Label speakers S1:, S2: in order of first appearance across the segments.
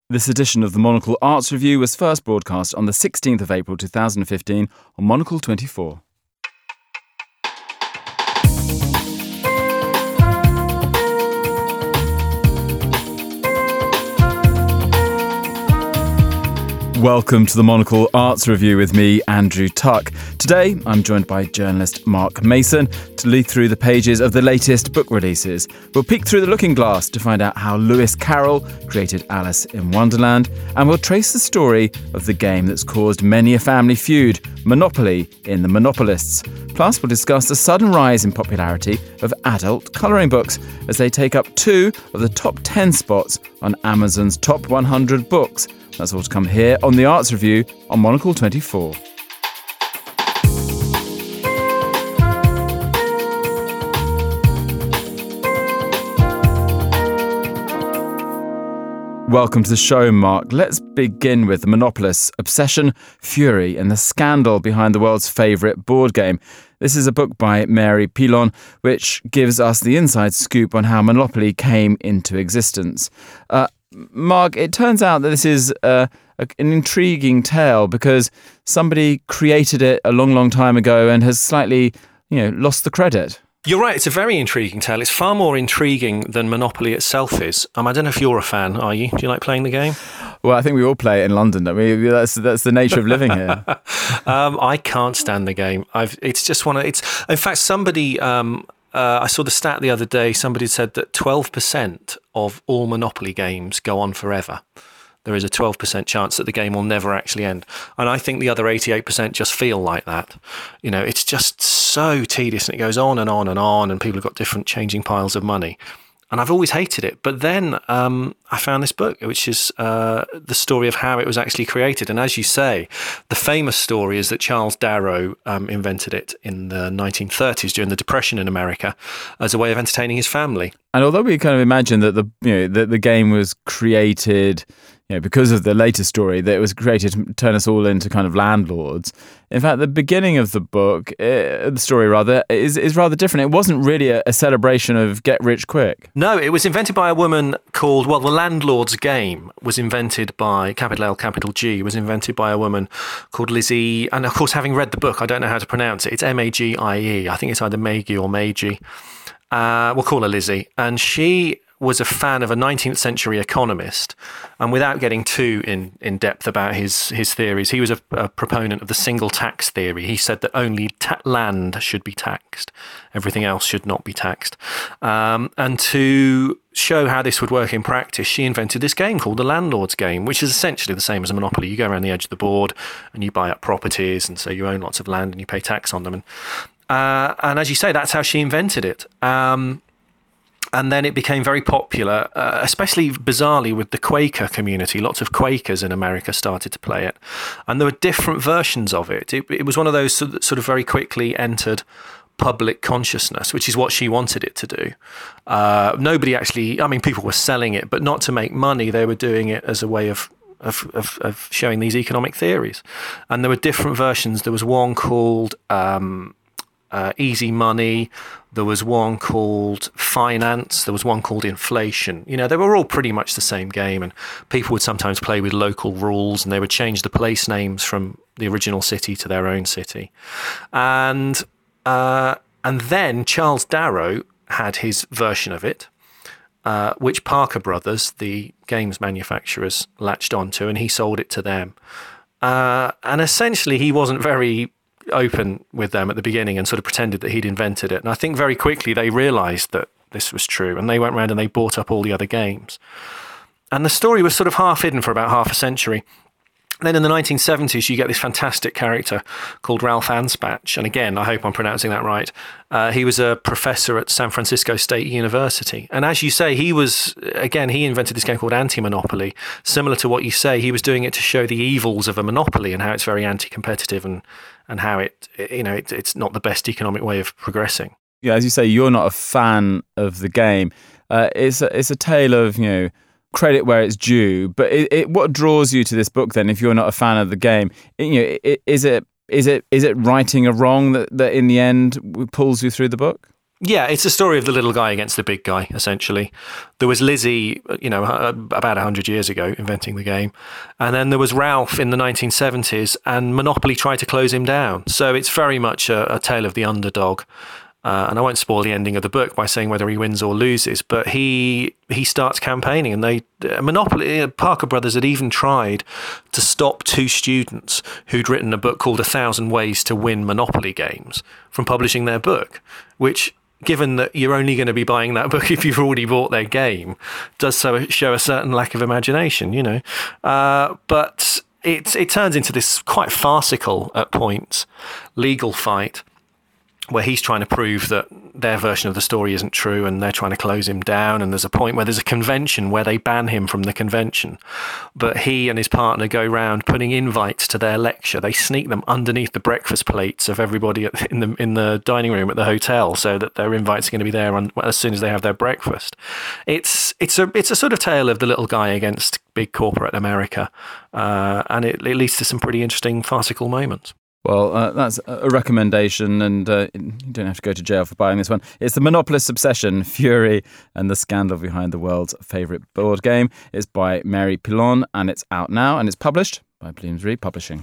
S1: This edition of the Monocle Arts Review was first broadcast on the 16th of April 2015 on Monocle 24. Welcome to the Monocle Arts Review with me, Andrew Tuck. Today, I'm joined by journalist Mark Mason to lead through the pages of the latest book releases. We'll peek through the looking glass to find out how Lewis Carroll created Alice in Wonderland, and we'll trace the story of the game that's caused many a family feud, Monopoly, in The Monopolists. Plus, we'll discuss the sudden rise in popularity of adult colouring books as they take up 2 of the top 10 spots on Amazon's top 100 books. That's all to come here on the Arts Review on Monocle 24. Welcome to the show, Mark. Let's begin with The Monopolists' obsession, fury, and the scandal behind the world's favourite board game. This is a book by Mary Pilon, which gives us the inside scoop on how Monopoly came into existence. Mark, it turns out that this is an intriguing tale because somebody created it a long, long time ago and has slightly, lost the credit.
S2: You're right, it's a very intriguing tale. It's far more intriguing than Monopoly itself is. I don't know if you're a fan, are you? Do you like playing the game? Well,
S1: I think we all play it in London, don't we? That's the nature of living here.
S2: I can't stand the game. In fact, somebody... I saw the stat the other day, somebody said that 12% of all Monopoly games go on forever. There is a 12% chance that the game will never actually end. And I think the other 88% just feel like that. It's just so tedious and it goes on and on and on and people have got different changing piles of money. And I've always hated it. But then I found this book, which is the story of how it was actually created. And as you say, the famous story is that Charles Darrow invented it in the 1930s during the Depression in America as a way of entertaining his family.
S1: And although we kind of imagine that the game was created... because of the later story, that it was created to turn us all into kind of landlords. In fact, the beginning of the book, the story rather, is rather different. It wasn't really a celebration of get rich quick.
S2: No, it was invented by a woman called, the Landlord's Game was invented by, capital L, capital G, was invented by a woman called Lizzie. And of course, having read the book, I don't know how to pronounce it. It's Magie. I think it's either Maggie or Meiji. We'll call her Lizzie. And she was a fan of a 19th century economist, and without getting too in depth about his theories, he was a proponent of the single tax theory. He said that only land should be taxed, everything else should not be taxed. And to show how this would work in practice, she invented this game called the Landlord's Game, which is essentially the same as a Monopoly. You go around the edge of the board and you buy up properties, and so you own lots of land and you pay tax on them. And as you say, that's how she invented it. And then it became very popular, especially bizarrely with the Quaker community. Lots of Quakers in America started to play it. And there were different versions of it. It was one of those sort of very quickly entered public consciousness, which is what she wanted it to do. Nobody actually, people were selling it, but not to make money. They were doing it as a way of showing these economic theories. And there were different versions. There was one called... Easy Money, there was one called Finance, there was one called Inflation. They were all pretty much the same game, and people would sometimes play with local rules and they would change the place names from the original city to their own city. And then Charles Darrow had his version of it, which Parker Brothers, the games manufacturers, latched onto, and he sold it to them. And essentially he wasn't very open with them at the beginning and sort of pretended that he'd invented it. And I think very quickly they realised that this was true, and they went around and they bought up all the other games. And the story was sort of half hidden for about half a century. Then in the 1970s, you get this fantastic character called Ralph Anspach. And again, I hope I'm pronouncing that right. He was a professor at San Francisco State University. And as you say, he invented this game called Anti-Monopoly. Similar to what you say, he was doing it to show the evils of a monopoly and how it's very anti-competitive and how it's not the best economic way of progressing.
S1: Yeah, as you say, you're not a fan of the game. It's a tale of, credit where it's due. But what draws you to this book then, if you're not a fan of the game? Is it righting a wrong that in the end pulls you through the book?
S2: Yeah, it's a story of the little guy against the big guy, essentially. There was Lizzie, about 100 years ago, inventing the game. And then there was Ralph in the 1970s, and Monopoly tried to close him down. So it's very much a tale of the underdog. And I won't spoil the ending of the book by saying whether he wins or loses, but he starts campaigning, and Monopoly, Parker Brothers had even tried to stop two students who'd written a book called 1,000 Ways to Win Monopoly Games from publishing their book, which, given that you're only going to be buying that book if you've already bought their game, does so show a certain lack of imagination, But it turns into this quite farcical, at points, legal fight where he's trying to prove that their version of the story isn't true, and they're trying to close him down. And there's a point where there's a convention where they ban him from the convention, but he and his partner go round putting invites to their lecture. They sneak them underneath the breakfast plates of everybody in the dining room at the hotel, so that their invites are going to be there as soon as they have their breakfast. It's a sort of tale of the little guy against big corporate America, and it leads to some pretty interesting farcical moments.
S1: Well, that's a recommendation, and you don't have to go to jail for buying this one. It's The Monopolist's Obsession, Fury, and the Scandal Behind the World's Favourite Board Game. It's by Mary Pilon, and it's out now, and it's published by Bloomsbury Publishing.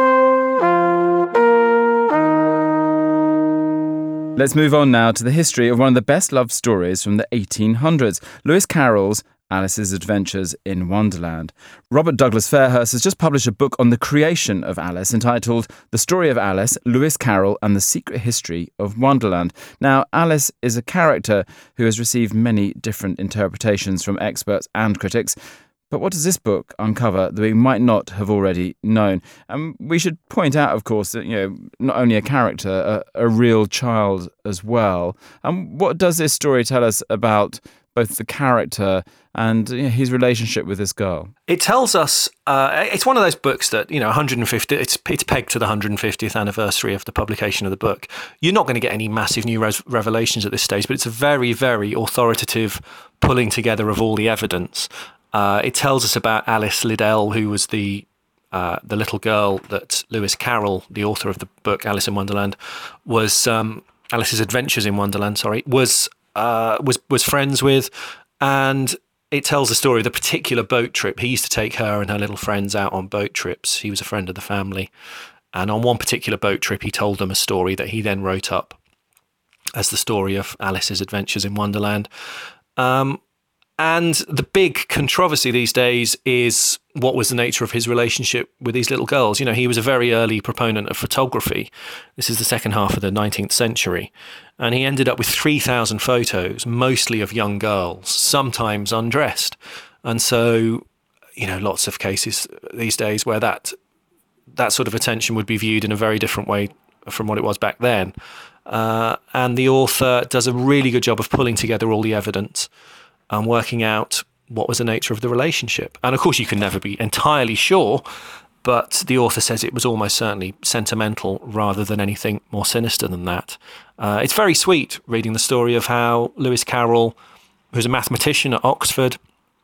S1: Let's move on now to the history of one of the best-loved stories from the 1800s, Lewis Carroll's Alice's Adventures in Wonderland. Robert Douglas Fairhurst has just published a book on the creation of Alice entitled The Story of Alice, Lewis Carroll and the Secret History of Wonderland. Now, Alice is a character who has received many different interpretations from experts and critics. But what does this book uncover that we might not have already known? And we should point out, of course, that, not only a character, a real child as well. And what does this story tell us about both the character and his relationship with this girl?
S2: It tells us, it's one of those books that, 150, it's pegged to the 150th anniversary of the publication of the book. You're not going to get any massive new revelations at this stage, but it's a very, very authoritative pulling together of all the evidence. It tells us about Alice Liddell, who was the little girl that Lewis Carroll, the author of the book Alice in Wonderland, was Alice's Adventures in Wonderland, was friends with, and it tells the story of the particular boat trip. He used to take her and her little friends out on boat trips. He was a friend of the family, and on one particular boat trip, he told them a story that he then wrote up as the story of Alice's Adventures in Wonderland. And the big controversy these days is what was the nature of his relationship with these little girls. He was a very early proponent of photography. This is the second half of the 19th century. And he ended up with 3,000 photos, mostly of young girls, sometimes undressed. And so, lots of cases these days where that sort of attention would be viewed in a very different way from what it was back then. And the author does a really good job of pulling together all the evidence and working out what was the nature of the relationship. And of course, you can never be entirely sure, but the author says it was almost certainly sentimental rather than anything more sinister than that. It's very sweet reading the story of how Lewis Carroll, who's a mathematician at Oxford,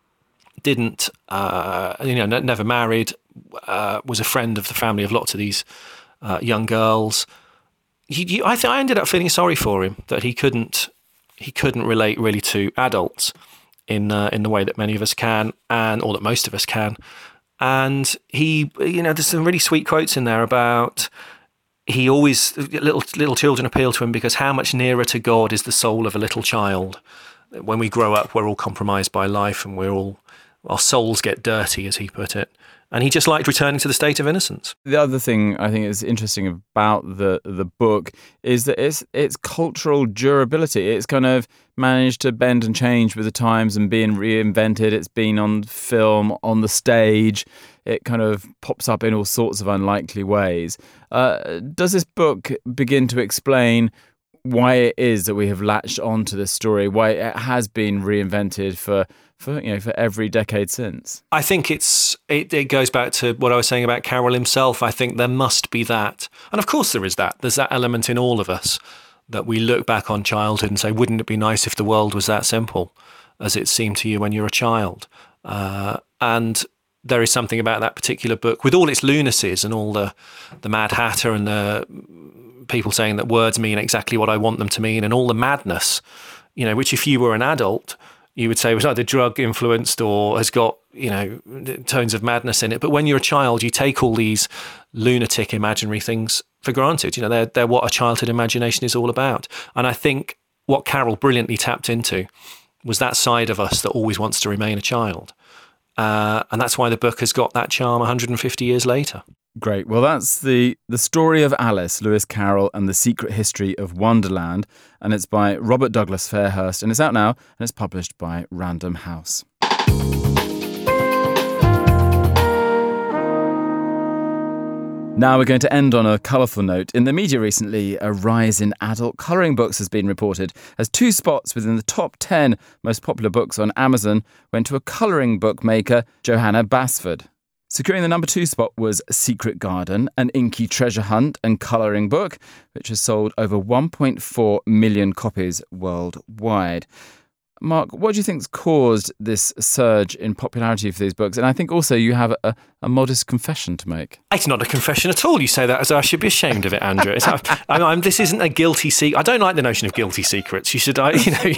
S2: never married, was a friend of the family of lots of these young girls. I ended up feeling sorry for him that he couldn't relate really to adults in the way that many of us can, or that most of us can. And he, there's some really sweet quotes in there about little children appeal to him because how much nearer to God is the soul of a little child? When we grow up, we're all compromised by life, and our souls get dirty, as he put it. And he just liked returning to the state of innocence.
S1: The other thing I think is interesting about the book is that its cultural durability. It's kind of managed to bend and change with the times and being reinvented. It's been on film, on the stage. It kind of pops up in all sorts of unlikely ways. Does this book begin to explain why it is that we have latched onto this story, why it has been reinvented for every decade since?
S2: I think it goes back to what I was saying about Carroll himself. I think there must be that. And of course there is that. There's that element in all of us that we look back on childhood and say, wouldn't it be nice if the world was that simple as it seemed to you when you're a child? And there is something about that particular book, with all its lunacies and all the Mad Hatter and the people saying that words mean exactly what I want them to mean, and all the madness, which if you were an adult, you would say was either drug influenced or has got, tones of madness in it. But when you're a child, you take all these lunatic imaginary things for granted. They're what a childhood imagination is all about. And I think what Carol brilliantly tapped into was that side of us that always wants to remain a child. And that's why the book has got that charm 150 years later.
S1: Great. Well, that's the story of Alice, Lewis Carroll, and the Secret History of Wonderland. And it's by Robert Douglas Fairhurst. And it's out now, and it's published by Random House. Now we're going to end on a colourful note. In the media recently, a rise in adult colouring books has been reported, as 2 spots within the top 10 most popular books on Amazon went to a colouring book maker, Johanna Basford. Securing the number 2 spot was Secret Garden, an inky treasure hunt and colouring book, which has sold over 1.4 million copies worldwide. Mark, what do you think's caused this surge in popularity for these books? And I think also you have a modest confession to make.
S2: It's not a confession at all. You say that as I should be ashamed of it, Andrew. This isn't a guilty secret. I don't like the notion of guilty secrets. You should. Well,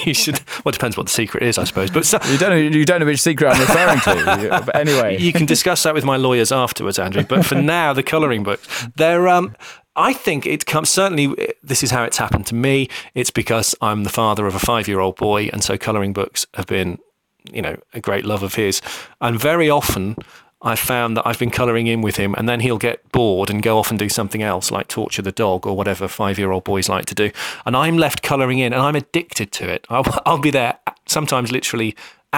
S2: it depends what the secret is, I suppose. But
S1: you don't know which secret I'm referring to. But anyway,
S2: you can discuss that with my lawyers afterwards, Andrew. But for now, the colouring books, I think it comes, certainly this is how it's happened to me. It's because I'm the father of a 5-year-old boy, and so colouring books have been, a great love of his. And very often I've found that I've been colouring in with him, and then he'll get bored and go off and do something else, like torture the dog or whatever 5-year-old boys like to do. And I'm left colouring in, and I'm addicted to it. I'll be there sometimes literally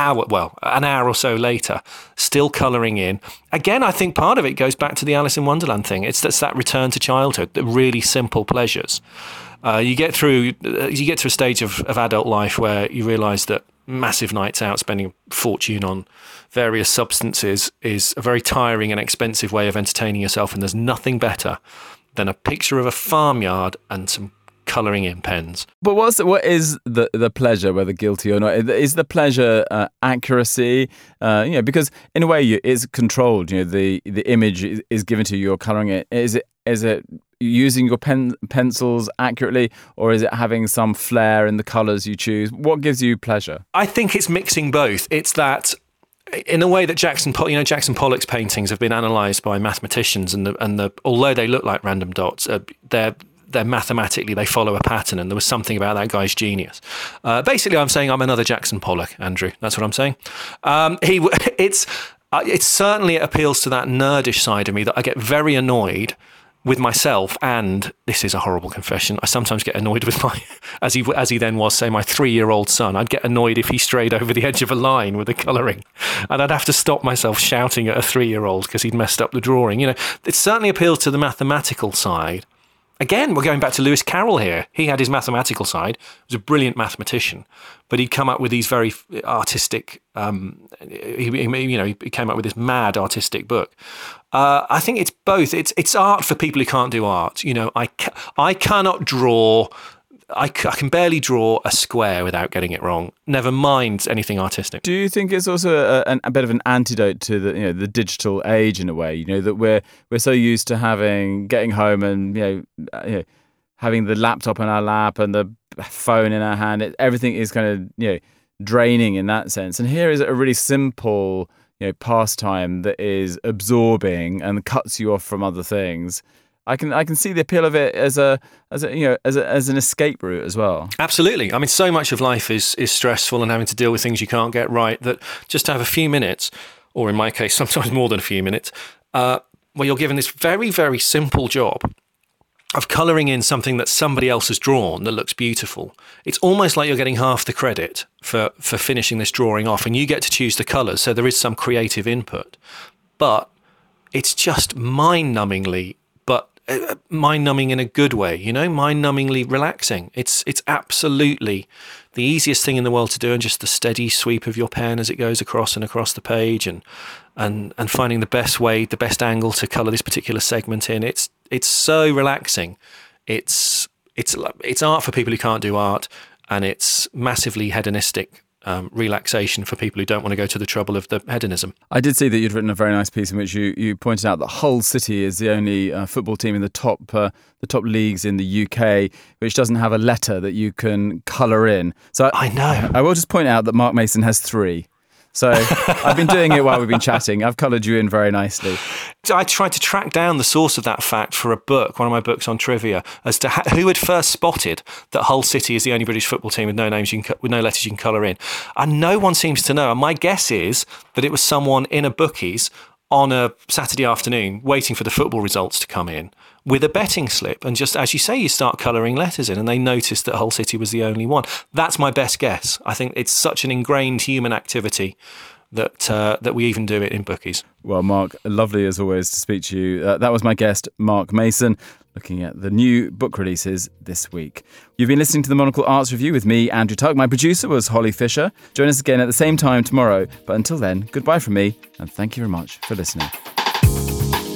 S2: an hour or so later, still colouring in. Again, I think part of it goes back to the Alice in Wonderland thing. It's that return to childhood, the really simple pleasures. You get through a stage of adult life where you realise that massive nights out, spending a fortune on various substances, is a very tiring and expensive way of entertaining yourself, and there's nothing better than a picture of a farmyard and some colouring in pens.
S1: But what is the pleasure, whether guilty or not? Is the pleasure accuracy? Because in a way it's controlled. The image is given to you. You're colouring it. Is it using your pencils accurately, or is it having some flair in the colours you choose? What gives you pleasure?
S2: I think it's mixing both. It's that, in a way that Jackson Pollock's paintings have been analysed by mathematicians, and although they look like random dots, they're mathematically, they follow a pattern, and there was something about that guy's genius. Basically, I'm saying I'm another Jackson Pollock, Andrew. That's what I'm saying. It certainly appeals to that nerdish side of me that I get very annoyed with myself, and this is a horrible confession, I sometimes get annoyed with as he then was, say, my 3-year-old son. I'd get annoyed if he strayed over the edge of a line with the colouring, and I'd have to stop myself shouting at a 3-year-old because he'd messed up the drawing. It certainly appeals to the mathematical side. Again, we're going back to Lewis Carroll here. He had his mathematical side. He was a brilliant mathematician, but he'd come up with these very artistic. He came up with this mad artistic book. I think it's both. It's art for people who can't do art. I cannot draw. I can barely draw a square without getting it wrong. Never mind anything artistic.
S1: Do you think it's also a bit of an antidote to the digital age in a way? That we're so used to getting home and having the laptop in our lap and the phone in our hand. Everything is kind of draining in that sense. And here is a really simple pastime that is absorbing and cuts you off from other things. I can see the appeal of it as an escape route as well. Absolutely.
S2: I mean, so much of life is stressful and having to deal with things you can't get right, that just to have a few minutes, or in my case, sometimes more than a few minutes, where you're given this very, very simple job of colouring in something that somebody else has drawn that looks beautiful. It's almost like you're getting half the credit for finishing this drawing off, and you get to choose the colours, so there is some creative input. But it's just mind-numbingly in a good way, mind-numbingly relaxing. It's absolutely the easiest thing in the world to do, and just the steady sweep of your pen as it goes across the page, and finding the best angle to colour this particular segment in. It's so relaxing. It's art for people who can't do art, and it's massively hedonistic relaxation for people who don't want to go to the trouble of the hedonism.
S1: I did see that you'd written a very nice piece in which you pointed out that Hull City is the only football team in the top leagues in the UK which doesn't have a letter that you can colour in. So
S2: I know.
S1: I will just point out that Mark Mason has 3. So I've been doing it while we've been chatting. I've coloured you in very nicely.
S2: I tried to track down the source of that fact for a book, one of my books on trivia, as to who had first spotted that Hull City is the only British football team with no letters you can colour in. And no one seems to know. And my guess is that it was someone in a bookies on a Saturday afternoon waiting for the football results to come in with a betting slip. And just as you say, you start colouring letters in, and they noticed that Hull City was the only one. That's my best guess. I think it's such an ingrained human activity that we even do it in bookies.
S1: Well, Mark, lovely as always to speak to you. That was my guest, Mark Mason, looking at the new book releases this week. You've been listening to the Monocle Arts Review with me, Andrew Tuck. My producer was Holly Fisher. Join us again at the same time tomorrow. But until then, goodbye from me, and thank you very much for listening.